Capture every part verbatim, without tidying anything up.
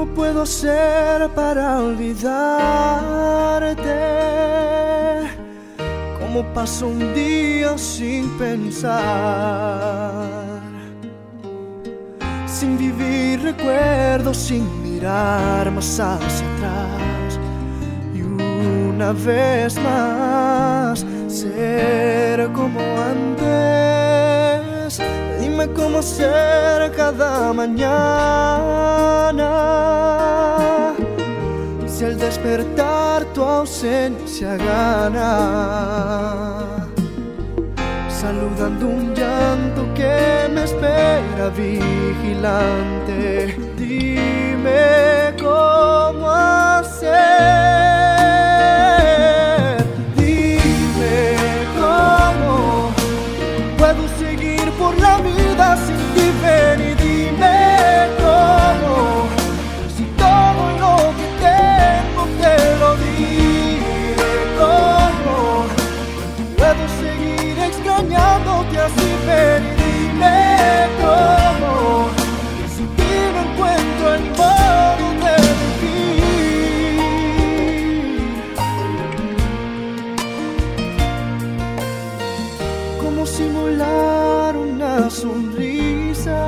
puedo hacer para olvidarte? ¿Cómo paso un día sin pensar? Sin vivir recuerdos, sin mirar más hacia atrás. Y una vez más ser como antes. Dime cómo ser cada mañana, si al despertar tu ausencia gana, saludando un llanto que me espera vigilante. Dime cómo hacer, dime cómo puedo seguir por la vida sin ti, ven y dime cómo, si todo lo que tengo te lo di. Cómo puedo seguir extrañándote así, ven y dime cómo, si ti no encuentro el modo de vivir. Cómo simular una sonrisa,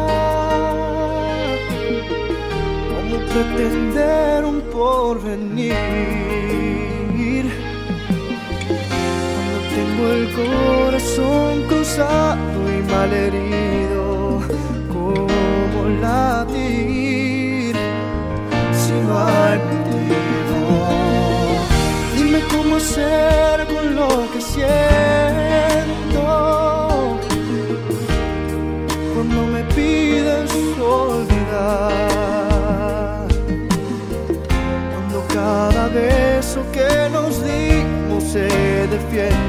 cómo pretender un porvenir, cuando tengo el corazón cruzado y malherido. Cómo latir si no hay motivo. Dime cómo hacer con lo que siento cuando me pides olvidar, cuando cada beso que nos dimos se defiende.